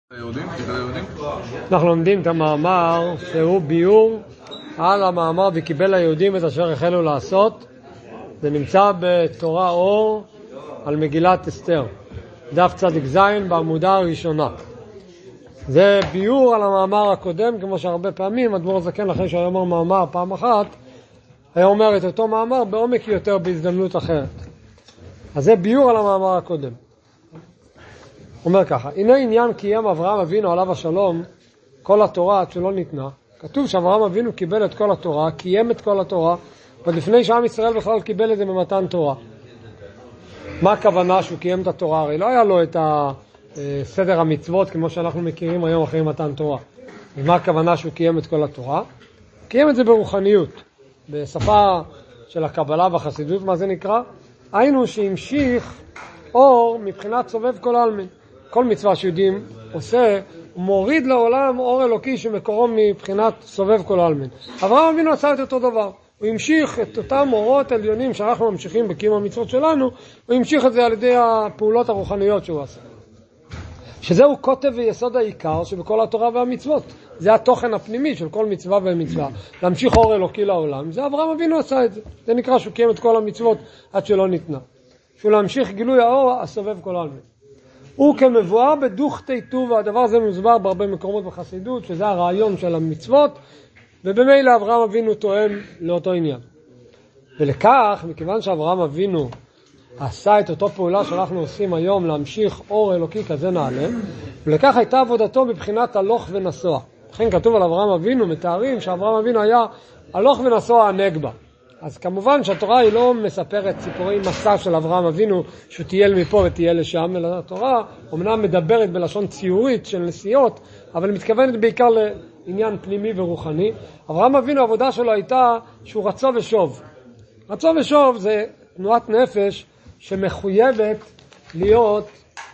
אנחנו לומדים את המאמר שהוא ביור על המאמר וקיבל היהודים את אשר החלו לעשות. זה נמצא בתורה אור על מגילת אסתר, דף צדיק זין בעמודה הראשונה. זה ביור על המאמר הקודם, כמו שהרבה פעמים אדמו"ר הזקן אחרי שהיה אומר מאמר פעם אחת היה אומר את אותו מאמר בעומק יותר בהזדמנות אחרת. אז זה ביור על המאמר הקודם. אומר ככה, הנה עניין קיים אברהם אבינו עליו השלום כל התורה עד שלא ניתנה. כתוב שאברהם אבינו קיבל את כל התורה, קיים את כל התורה, עוד לפני שעם ישראל בכלל קיבל את זה במתן תורה. מה הכוונה שהוא קיים את התורה? הרי לא היה לו את סדר המצוות כמו שאנחנו מכירים היום אחרי מתן תורה. ומה הכוונה שהוא קיים את כל התורה? קיים את זה ברוחניות, בשפה של הקבלה והחסידות, מה זה נקרא? היינו שהמשיך אור מבחינת סובב כל העלמין. כל מצווה שיהודים עושה, הוא מוריד לעולם אור אלוקי שמקורו מבחינת סובב כל העלמין. אברהם אבינו עשה את אותו דבר. הוא המשיך את אותם אורות עליונים שאנחנו ממשיכים בקיום המצוות שלנו, הוא המשיך את זה על ידי הפעולות הרוחניות שהוא עשה. שזהו כותב ויסוד העיקר שבכל התורה והמצוות. זה התוכן הפנימי של כל מצווה ומצווה. להמשיך אור אלוקי לעולם. זה אברהם אבינו עשה את זה. זה נקרא שהוא קיים את כל המצוות עד שלא ניתנה. שהוא להמשיך גילוי האור הסובב כל העלמין. הוא כמבואר בדוך תיטוב, והדבר הזה מוסבר בהרבה מקומות בחסידות, שזה הרעיון של המצוות, ובמילא אברהם אבינו תואם לאותו עניין. ולכך, מכיוון שאברהם אבינו עשה את אותו פעולה שאנחנו עושים היום, להמשיך אור אלוקי כזה נעלה, ולכך הייתה עבודתו מבחינת הלוך ונסוע. לכן כתוב על אברהם אבינו, מתארים שאברהם אבינו היה הלוך ונסוע הנגבה. אז כמובן שהתורה היא לא מספרת סיפורי מסע של אברהם אבינו שהוא טייל מפה וטייל לשם, אלא התורה אומנם מדברת בלשון ציורית של נסיעות, אבל מתכוונת בעיקר לעניין פנימי ורוחני. אברהם אבינו העבודה שלו הייתה שהוא רצה ושוב. רצה ושוב זה תנועת נפש שמחויבת להיות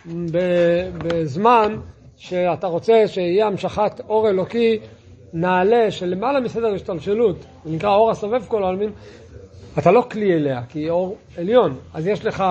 בזמן שאתה רוצה שיהיה המשכת אור אלוקי נעלה שלמעלה מסדר השתלשלות, זה נקרא אור הסובב כל העלמין. אתה לא כלי אליה, כי היא אור עליון, אז יש לך,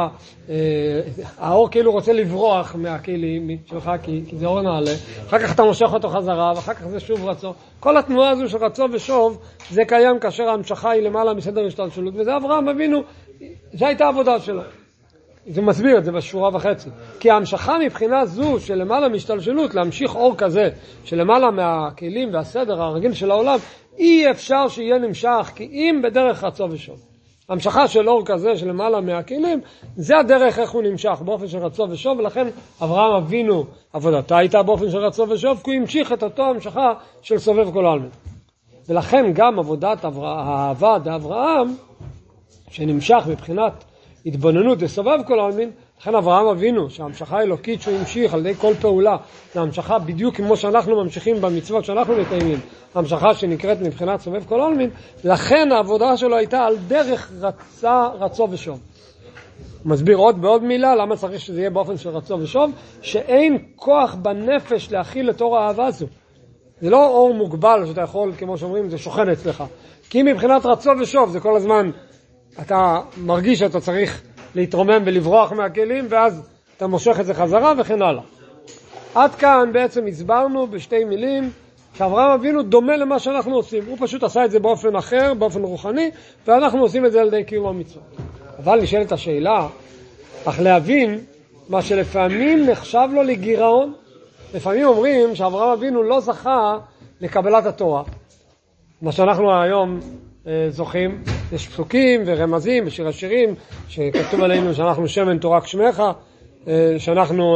האור כאילו רוצה לברוח מהכלי שלך, כי זה אור נעלה, אחר כך אתה מושך אותו חזרה, ואחר כך זה שוב רצו. כל התנועה הזו של רצו ושוב, זה קיים כאשר ההמשכה היא למעלה מסדר השתלשלות, וזה אברהם אבינו, זה הייתה העבודה שלו. זה מסביר את זה בשורה וחצי. כי ההמשכה מבחינה זו של למעלה משתלשלות, להמשיך אור כזה, שלמעלה מהכלים והסדר הרגיל של העולם, אי אפשר שיהיה נמשך, כי אם בדרך רצו ושוב. המשכה של אור כזה של למעלה מהכלים, זה הדרך איך הוא נמשך, באופן של רצו ושוב, ולכן אברהם אבינו, עבודתה הייתה באופן של רצו ושוב, כי הוא המשיך את אותו המשכה של סובב כל העלמין. ולכן גם עבודת האהבה דאברהם, שנמשך מבחינת התבוננות לסובב כל העלמין, לכן אברהם אבינו, שההמשכה האלוקית שהוא המשיך על ידי כל פעולה, זה המשכה בדיוק כמו שאנחנו ממשיכים במצוות שאנחנו מקיימים, המשכה שנקראת מבחינת סובב כל העלמין, לכן העבודה שלו הייתה על דרך רצו ושוב. הוא מסביר עוד בעוד מילה, למה צריך שזה יהיה באופן של רצו ושוב, שאין כוח בנפש להכיל את אור האהבה הזו. זה לא אור מוגבל שאתה יכול, כמו שאומרים, זה שוכן אצלך. כי מבחינת רצו ושוב, זה כל הזמן, אתה מרגיש שאתה צריך להתרומם ולברוח מהכלים, ואז אתה מושך את זה חזרה וכן הלאה. עד כאן בעצם הסברנו בשתי מילים שאברהם אבינו דומה למה שאנחנו עושים. הוא פשוט עשה את זה באופן אחר, באופן רוחני, ואנחנו עושים את זה על ידי קיום המצוות. אבל נשאלת השאלה, אך להבין מה שלפעמים נחשב לו לגירעון. לפעמים אומרים שאברהם אבינו לא זכה לקבלת התורה. מה שאנחנו היום זוכים, יש פסוקים ורמזים בשיר השירים שכתוב עלינו שאנחנו שמן תורה כשמך, שאנחנו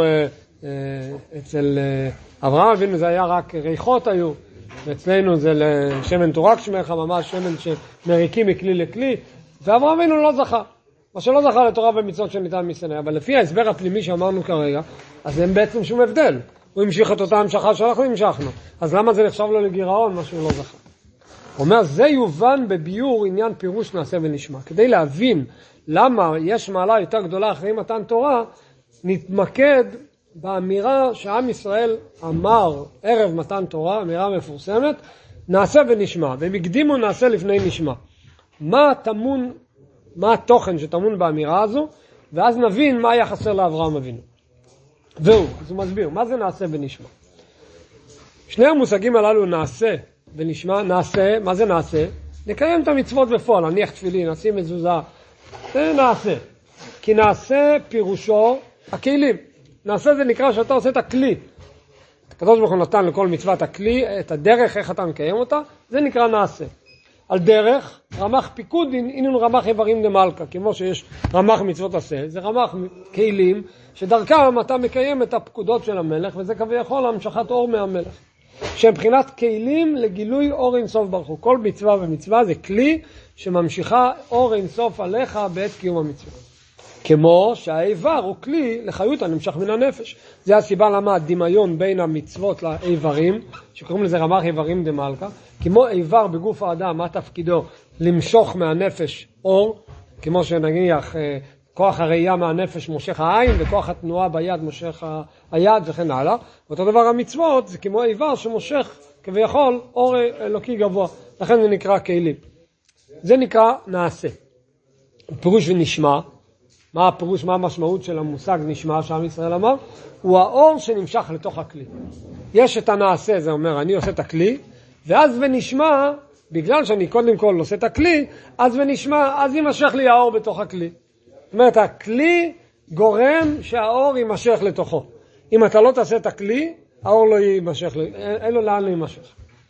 אצל אברהם אבינו זה היה רק ריחות היו, ואצלנו זה שמן תורה כשמך, ממש שמן שמריקים מכלי לכלי, ואברהם אבינו לא זכה, מה שלא זכה לתורה ומצוות שניתן מסיני. אבל לפי ההסבר הפנימי שאמרנו כרגע, אז אין בעצם שום הבדל, הוא המשיך את אותה המשכה שאנחנו המשכנו, אז למה זה נחשב לו לגירעון מה שהוא לא זכה? הוא אומר, זה יובן בביור עניין פירוש נעשה ונשמע. כדי להבין למה יש מעלה יותר גדולה אחרי מתן תורה, נתמקד באמירה שעם ישראל אמר ערב מתן תורה, אמירה מפורסמת, נעשה ונשמע, והם הקדימו נעשה לפני נשמע. מה התוכן שטמון באמירה הזו, ואז נבין מה היה חסר לאברהם אבינו. והוא, אז הוא מסביר, מה זה נעשה ונשמע? שני המושגים הללו נעשה ונשמע, נעשה, מה זה נעשה? נקיים את המצוות בפועל, נניח תפילין, נשים מזוזה, זה נעשה. כי נעשה פירושו הכלים. נעשה זה נקרא שאתה עושה את הכלי. הקדוש ברוך הוא נתן לכל מצוות הכלי, את הדרך, איך אתה מקיים אותה, זה נקרא נעשה. על דרך, רמ"ח פיקוד, איננו רמ"ח איברים דמלכה, כמו שיש רמ"ח מצוות עשה, זה רמ"ח כלים, שדרכם אתה מקיים את הפקודות של המלך, וזה כביכול המשכת אור מהמלך. שמבחינת כלים לגילוי אור אינסוף ברוך הוא. כל מצווה ומצווה זה כלי שממשיכה אור אינסוף עליך בעת קיום המצווה. כמו שהאיבר הוא כלי לחיות הנמשך מן הנפש. זה הסיבה למה הדמיון בין המצוות לאיברים, שקוראים לזה רמ"ח איברים דמלכה, כמו איבר בגוף האדם, מה תפקידו? למשוך מהנפש אור, כמו שנניח כוח הראייה מהנפש מושך העין, וכוח התנועה ביד מושך היד וכן הלאה. ואותו דבר המצוות זה כמו איבר שמושך כביכול אור אלוקי גבוה. לכן זה נקרא כלים. זה נקרא נעשה. פירוש ונשמע. מה הפירוש, מה המשמעות של המושג נשמע שעם ישראל אמר? הוא האור שנמשך לתוך הכלי. יש את הנעשה, זה אומר, אני עושה את הכלי, ואז ונשמע, בגלל שאני קודם כל עושה את הכלי, אז ונשמע, אז יימשך לי האור בתוך הכלי. זאת אומרת, הכלי גורם שהאור יימשך לתוכו. אם אתה לא תעשה את הכלי, האור לא יימשך, אין לו לאן להימשך.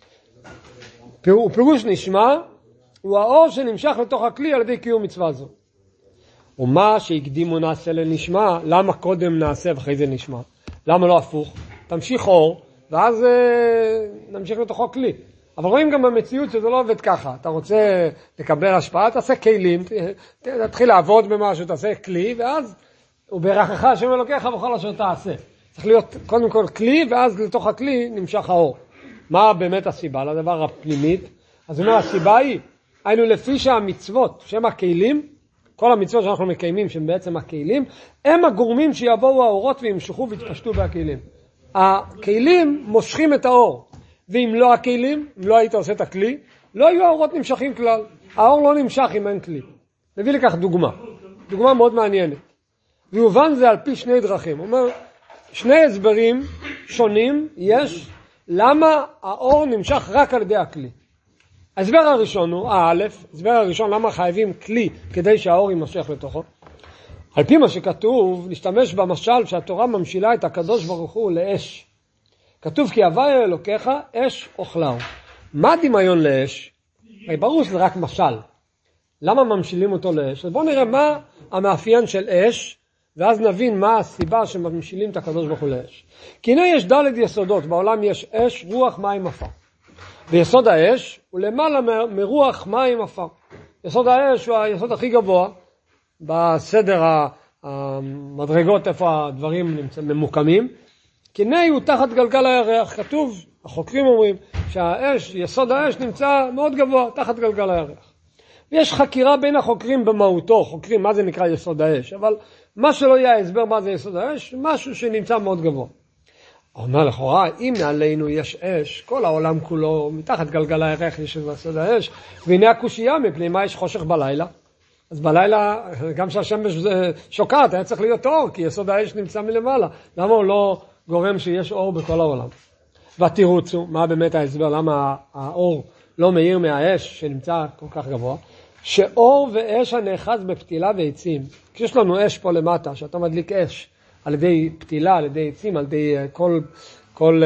פירוש נשמע, הוא האור שנמשך לתוך הכלי על ידי קיום מצווה זו. ומה שהקדימו נעשה לנשמע, למה קודם נעשה ואחרי זה נשמע? למה לא הפוך? תמשיך אור, ואז נמשיך לתוכו כלי. אבל רואים גם במציאות שזה לא עובד ככה. אתה רוצה לקבל השפעה, תעשה כלים, תתחיל לעבוד במשהו, תעשה כלי, ואז הוא ברכך השם אלוקיך בכל אשר תעשה. צריך להיות קודם כל כלי, ואז לתוך הכלי נמשך האור. מה באמת הסיבה לדבר הפנימית? אז הוא אומר, הסיבה היא, היינו לפי שהמצוות, שהם הכלים, כל המצוות שאנחנו מקיימים, שהם בעצם הכלים, הם הגורמים שיבואו האורות וימשכו ויתפשטו בהכלים. הכלים מושכים את האור. ואם לא הכלים, אם לא היית עושה את הכלי, לא יהיו האורות נמשכים כלל. האור לא נמשך אם אין כלי. נביא לכך דוגמה. דוגמה מאוד מעניינת. ויובן זה על פי שני דרכים. הוא אומר, שני הסברים שונים יש למה האור נמשך רק על ידי הכלי. ההסבר הראשון הוא, ההסבר הראשון, למה חייבים כלי כדי שהאור יימשך לתוכו. על פי מה שכתוב, נשתמש במשל שהתורה ממשילה את הקדוש ברוך הוא לאש. כתוב כי הוויה אלוקיך אש אוכלהו. מה דמיון לאש? הרי ברור שזה רק משל. למה ממשילים אותו לאש? אז בואו נראה מה המאפיין של אש, ואז נבין מה הסיבה שממשילים את הקדוש ברוך הוא לאש. כי הנה יש ד' יסודות, בעולם יש אש, רוח, מים, עפר. ויסוד האש הוא למעלה מרוח, מים, עפר. יסוד האש הוא היסוד הכי גבוה, בסדר המדרגות איפה הדברים ממוקמים, כי הנה הוא תחת גלגל הירח. כתוב, החוקרים אומרים שהאש, יסוד האש נמצא מאוד גבוה, תחת גלגל הירח. ויש חקירה בין החוקרים במהותו, חוקרים מה זה נקרא יסוד האש, אבל מה שלא יהיה הסבר מה זה יסוד האש, משהו שנמצא מאוד גבוה. אומר לכאורה, אם מעלינו יש אש, כל העולם כולו, מתחת גלגל הירח יש יסוד האש, והנה הקושייה מפני מה יש חושך בלילה. אז בלילה, גם שהשמש שוקעת, היה צריך להיות אור, כי יסוד האש נמצא מלמעלה. למה הוא לא גורם שיש אור בכל העולם? והתירוץ הוא, מה באמת ההסבר, למה האור לא מאיר מהאש שנמצא כל כך גבוה? שאור ואש הנאחז בפתילה ועצים. כשיש לנו אש פה למטה, שאתה מדליק אש על ידי פתילה, על ידי עצים, על ידי כל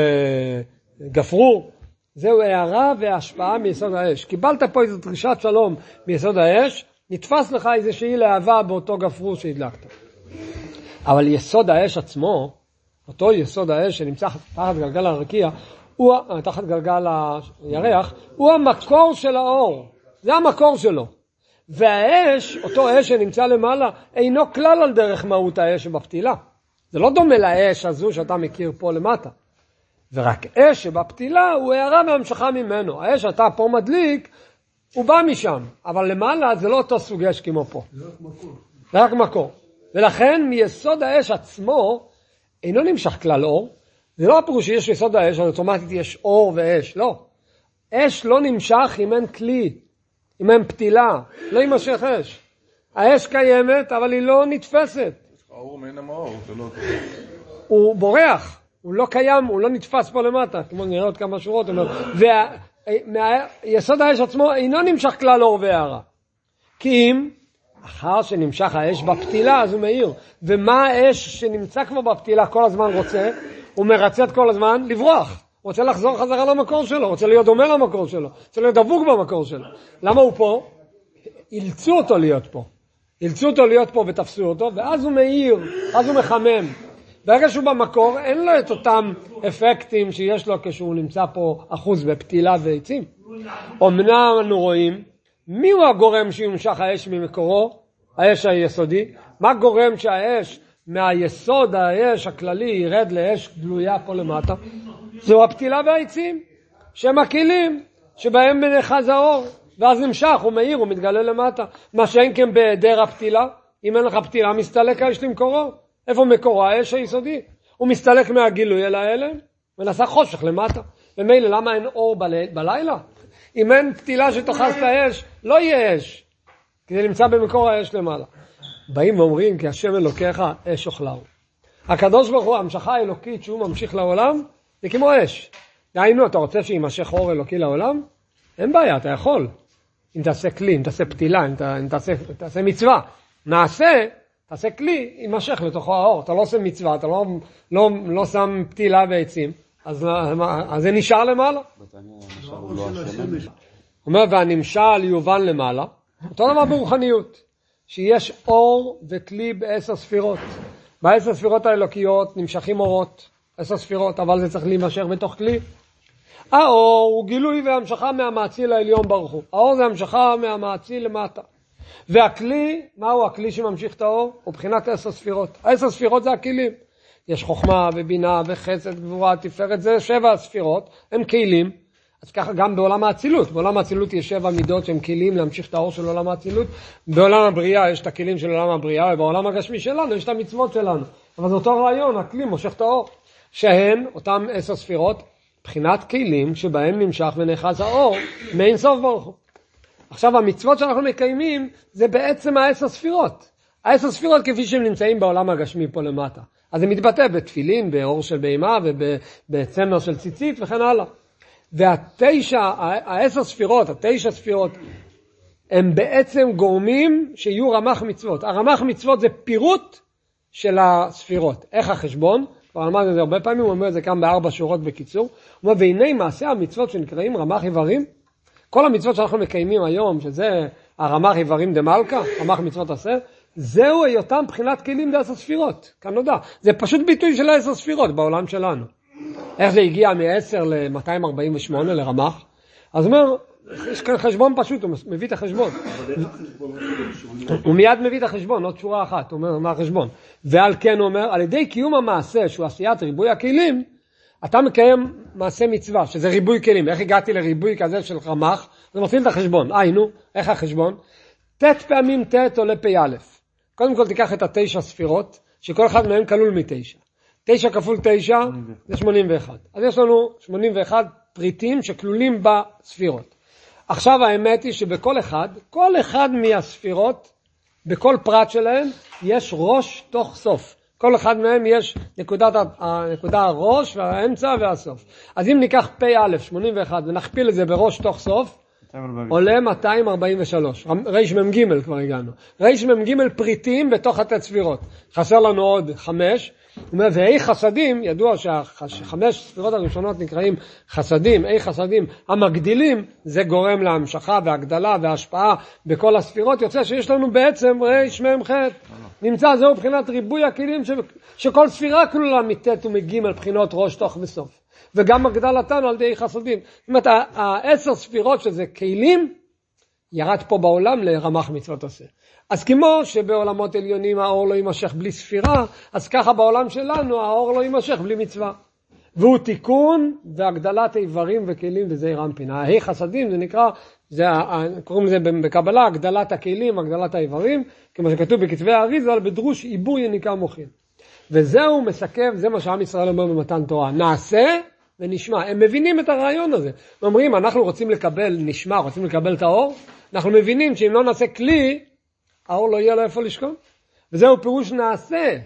גפרור, זהו הערה והשפעה מיסוד האש. קיבלת פה איזו דרישת שלום מיסוד האש, נתפס לך איזושהי להבה באותו גפרור שהדלקת. אבל יסוד האש עצמו, אותו יסוד האש שנמצא תחת גלגל הרקיע, תחת גלגל הירח, הוא המקור של האור. זה המקור שלו. והאש, אותו אש שנמצא למעלה, אינו כלל על דרך מהות האש שבפתילה. זה לא דומה לאש הזו שאתה מכיר פה למטה. ורק אש שבפתילה הוא הערה והמשכה ממנו. האש שאתה פה מדליק, הוא בא משם. אבל למעלה זה לא אותו סוג אש כמו פה. זה רק מקור. זה רק מקור. ולכן מיסוד האש עצמו, אינו נמשך כלל אור. זה לא הפירוש שיש יסוד האש, אז אוטומטית יש אור ואש. לא. אש לא נמשך אם אין כלי. אם אין פתילה. לא יימשך אש. האש קיימת, אבל היא לא נתפסת. האור מן המאור, זה לא... הוא בורח. הוא לא קיים, הוא לא נתפס פה למטה, כמו נראה עוד כמה שורות, יסוד האש עצמו אינו נמשך כלל אור והערה. כי אם אחר שנמשך האש בפתילה, אז הוא מאיר. ומה האש שנמצא כבר בפתילה כל הזמן רוצה? הוא מרצת כל הזמן לברוח. הוא רוצה לחזור חזרה למקור שלו, רוצה להיות דומה למקור שלו, רוצה להיות דבוק במקור שלו. למה הוא פה? אילצו אותו להיות פה. אילצו אותו להיות פה ותפסו אותו, ואז הוא מאיר, אז הוא מחמם. ברגע שהוא במקור, אין לו את אותם אפקטים שיש לו כשהוא נמצא פה אחוז בפתילה ועצים. אמנם אנו רואים, מי הוא הגורם שימשך האש ממקורו? האש היסודי. מה גורם שהאש מהיסוד האש הכללי ירד לאש גלויה פה למטה? זו הפתילה והעצים, שהם הכלים שבהם מנחז האור, ואז נמשך, הוא מאיר, הוא מתגלה למטה. מה שאין כן בהיעדר הפתילה, אם אין לך פתילה, מסתלק האש למקורו. איפה מקורו? האש היסודי. הוא מסתלק מהגילוי אל ההלם, ונעשה חושך למטה. ומילא, למה אין אור בלילה? אם אין פתילה שתוכס את האש, לא יהיה אש, כי זה נמצא במקור האש למעלה. באים ואומרים, כי השם אלוקיך אש אוכלהו. הקדוש ברוך הוא, המשכה האלוקית שהוא ממשיך לעולם, זה כמו אש. דהיינו, אתה רוצה שימשך אור אלוקי לעולם? אין בעיה, אתה יכול. אם תעשה כלי, אם תעשה פתילה, אם תעשה מצווה, תעשה כלי, יימשך לתוכו האור. אתה לא עושה מצווה, אתה לא שם פתילה ועצים, אז זה נשאר למעלה. אומר, והנמשל יובן למעלה, אותו דבר ברוחניות, שיש אור וכלי ב10 ספירות. ב10 ספירות האלוקיות נמשכים אורות, 10 ספירות, אבל זה צריך להימשך בתוך כלי. האור הוא גילוי והמשכה מהמעציל העליון ברוך הוא. האור זה המשכה מהמעציל למטה. והכלי, מהו הכלי שממשיך את האור? הוא בחינת 10 ספירות. 10 ספירות זה הכלים. יש חוכמה ובינה וחסד, גבורה, תפארת, זה 7 ספירות, הם כלים. אז ככה גם בעולם האצילות. בעולם האצילות יש 7 מידות שהם כלים להמשיך את האור של עולם האצילות. בעולם הבריאה יש את הכלים של עולם הבריאה, ובעולם הגשמי שלנו יש את המצוות שלנו. אבל זה אותו רעיון, הכלי מושך את האור. שהן, אותם 10 ספירות, בחינת כלים שבהם נמשך ונחז האור מאין סוף ברוך הוא. עכשיו המצוות שאנחנו מקיימים זה בעצם 10 ספירות. 10 ספירות כפי שהם נמצאים בעולם הגשמי פה למטה. אז זה מתבטא בתפילין, באור של בהמה ובצמר של ציצית וכן הלאה. ה10 ספירות, הם בעצם גורמים שיהיו רמ"ח מצוות. הרמ"ח מצוות זה פירוט של הספירות. איך החשבון? כבר למד את זה הרבה פעמים, הוא אומר את זה כאן ב4 שורות בקיצור. הוא אומר, והנה מעשה המצוות שנקראים רמ"ח איברים, כל המצוות שאנחנו מקיימים היום, שזה הרמ"ח איברים דמלכה, רמ"ח מצוות עשה, זהו היותם בחינת כלים ב10 ספירות, כאן נודע. זה פשוט ביטוי של 10 ספירות בעולם שלנו. איך זה הגיע מ10 ל-248 לרמ"ח? אז הוא אומר, יש כאן חשבון פשוט, הוא מביא את החשבון. הוא מיד מביא את החשבון, עוד שורה אחת, הוא אומר, מה החשבון? ועל כן הוא אומר, על ידי קיום המעשה, שהוא עשיית ריבוי הכלים, אתה מקיים מעשה מצווה, שזה ריבוי כלים. איך הגעתי לריבוי כזה של רמ"ח? אז מפעיל את החשבון. נו, איך החשבון? ת' פעמים ת' עולה פ' א'. קודם כל תיקח את 9 ספירות, שכל אחד מהם כלול מ9. 9 כפול 9 זה 81. אז יש לנו 81 פריטים שכלולים בספירות. עכשיו האמת היא שבכל כל אחד מהספירות, בכל פרט שלהם, יש ראש תוך סוף. כל אחד מהם יש נקודה הראש והאמצע והסוף. אז אם ניקח פ' 81 ונכפיל את זה בראש תוך סוף, עולה 243. ריש מ"ג כבר הגענו. ריש מ"ג פריטים בתוך התצפירות. חסר לנו עוד 5. והי חסדים, ידוע ש5 ספירות הראשונות נקראים חסדים, אי חסדים המגדילים, זה גורם להמשכה והגדלה וההשפעה בכל הספירות. יוצא שיש לנו בעצם ריש מ"ח. נמצא זהו בחינת ריבוי הכלים שכל ספירה כלולה מט' ומג' בחינות ראש תוך וסוף. וגם הגדלתן על ידי חסדים. זאת אומרת, 10 ספירות שזה כלים, ירד פה בעולם לרמ"ח מצוות עשה. אז כמו שבעולמות עליונים האור לא יימשך בלי ספירה, אז ככה בעולם שלנו האור לא יימשך בלי מצווה. והוא תיקון והגדלת איברים וכלים וזה רמפין. ההי חסדים זה נקרא, קוראים לזה בקבלה, הגדלת הכלים, הגדלת האיברים, כמו שכתוב בכתבי האריז"ל, בדרוש עיבור יניקה מוחין. וזהו מסכם, זה מה שעם ישראל אומר במתן תורה, נעשה ונשמע. הם מבינים את הרעיון הזה. הם אומרים, אנחנו רוצים לקבל נשמע, רוצים לקבל את האור, אנחנו מבינים שאם לא נעשה כלי, האור לא יהיה לו איפה לשכון. וזהו פירוש נעשה.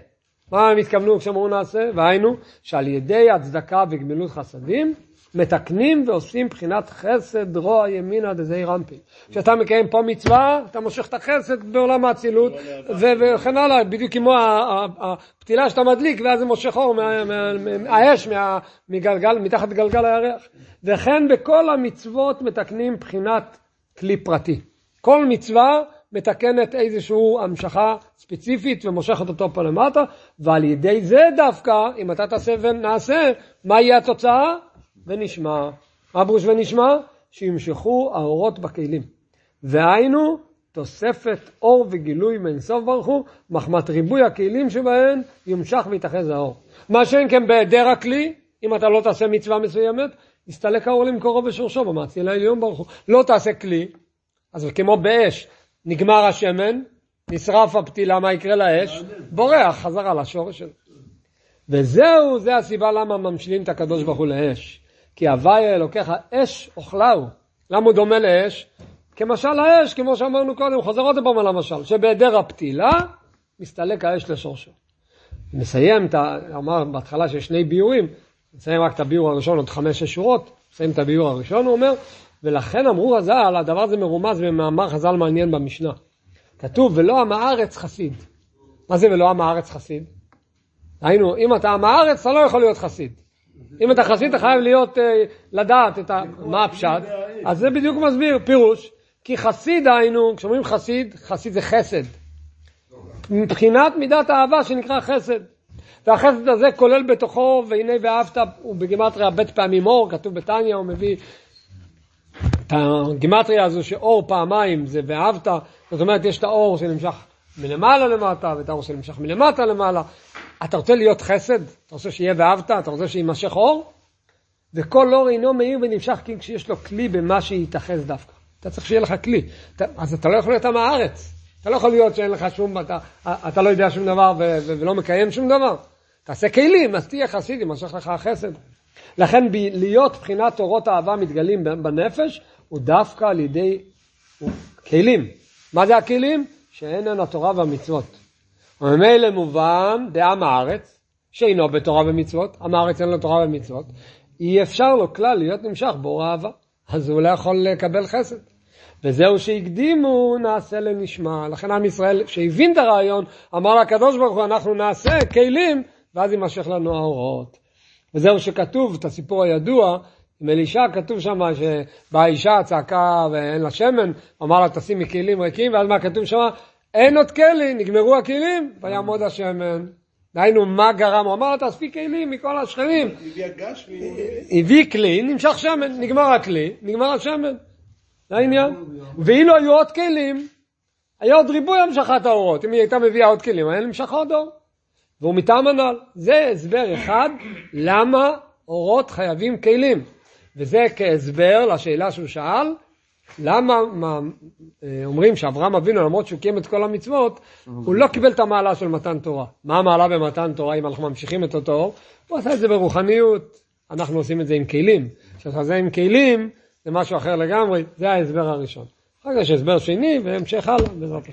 מה הם התכוונו כשאמרו נעשה? והיינו שעל ידי הצדקה וגמילות חסדים מתקנים ועושים בחינת חסד רוע ימינה דזעיר אנפין. כשאתה מקיים פה מצווה, אתה מושך את החסד בעולם האצילות, וכן הלאה, בדיוק כמו הפתילה שאתה מדליק, ואז זה מושך אור מהאש, מתחת גלגל הירח. וכן בכל המצוות מתקנים בחינת כלי פרטי. כל מצווה מתקנת איזשהו המשכה ספציפית ומושכת אותו פה למטה, ועל ידי זה דווקא, אם אתה תעשה ונעשה, מה יהיה התוצאה? ונשמע. מה ברוש ונשמע? שימשכו האורות בכלים. והיינו תוספת אור וגילוי מאינסוף ברוך הוא, מחמת ריבוי הכלים שבהן ימשך ויתאחז האור. מה שאין כן בהיעדר הכלי, אם אתה לא תעשה מצווה מסוימת, יסתלק האור למקורו בשורשו במעשייה לעליון ברוך הוא. לא תעשה כלי, אז כמו באש, נגמר השמן, נשרף הפתילה, מה יקרה לאש? בורח חזרה לשורש שלו. וזהו, זה הסיבה למה ממשילים את הקדוש ברוך הוא לאש. כי הוויה אלוקיך אש אוכלהו. למה הוא דומה לאש? כמשל האש, כמו שאמרנו קודם, חוזר עוד פעם על המשל, שבהיעדר הפתילה, מסתלק האש לשורשו. נסיים, אמר בהתחלה שיש שני ביורים, נסיים רק את הביור הראשון, עוד 5 שורות, נסיים את הביור הראשון, הוא אומר, ולכן אמרו חז"ל, הדבר הזה מרומז במאמר חז"ל מעניין במשנה. כתוב, ולא עם הארץ חסיד. מה זה ולא עם הארץ חסיד? היינו, אם אתה עם הארץ, אתה לא יכול להיות חסיד. אם אתה חסיד, אתה חייב להיות, לדעת מה הפשט. אז זה בדיוק מסביר, פירוש. כי חסיד היינו, כשאומרים חסיד, חסיד זה חסד. מבחינת מידת האהבה שנקרא חסד. והחסד הזה כולל בתוכו, והנה ואהבת, הוא בגימטריה בית פעמים אור, כתוב בתניא, הוא מביא את הגימטריה הזו שאור פעמיים זה ואהבת, זאת אומרת יש את האור שנמשך מלמעלה למטה, ואת האור שנמשך מלמטה למעלה. אתה רוצה להיות חסד? אתה רוצה שיהיה ואהבת? אתה רוצה שימשך אור? וכל אור אינו מאיר ונמשך כי כשיש לו כלי במה שיתאחז דווקא. אתה צריך שיהיה לך כלי. אז אתה לא יכול להיות עם הארץ. אתה לא יכול להיות שאין לך שום, אתה לא יודע שום דבר ולא מקיים שום דבר. תעשה כלים, אז תהיה חסיד, ימשך לך החסד. לכן להיות בחינת אורות האהבה מתגלים בנפש, הוא דווקא על ידי כלים. מה זה הכלים? שאינן התורה והמצוות. וממילא מובן בעם הארץ, שאינו בתורה ומצוות, עם הארץ אין לו תורה ומצוות, אי אפשר לו כלל להיות נמשך באור האהבה. אז הוא לא יכול לקבל חסד. וזהו שהקדימו נעשה לנשמע. לכן עם ישראל שהבין את הרעיון, אמר לקדוש ברוך הוא, אנחנו נעשה כלים, ואז יימשך לנו האורות. וזהו שכתוב, את הסיפור הידוע, עם אלישע כתוב שם שבאה אישה צעקה ואין לה שמן, אמר לה תשימי כלים ריקים, ואז מה כתוב שם? אין עוד כלי, נגמרו הכלים, ויעמוד השמן. דהיינו מה גרם, הוא אמר לה תאספי כלים מכל השכנים. הביא כלי, נמשך שמן, נגמר הכלי, נגמר השמן. זה העניין. ואילו היו עוד כלים, היה עוד ריבוי המשכת האורות. אם היא הייתה מביאה עוד כלים, היה נמשך עוד אור. והוא מטעם הנ"ל. זה הסבר אחד, למה אורות חייבים כלים. וזה כהסבר לשאלה שהוא שאל, למה אומרים שאברהם אבינו, למרות שהוא קיים את כל המצוות, הוא לא קיבל את המעלה של מתן תורה. מה המעלה במתן תורה אם אנחנו ממשיכים את אותו אור? הוא עשה את זה ברוחניות, אנחנו עושים את זה עם כלים. כשזה עם כלים, זה משהו אחר לגמרי, זה ההסבר הראשון. אחר כך יש הסבר שני והמשך הלאה בעזרת השם.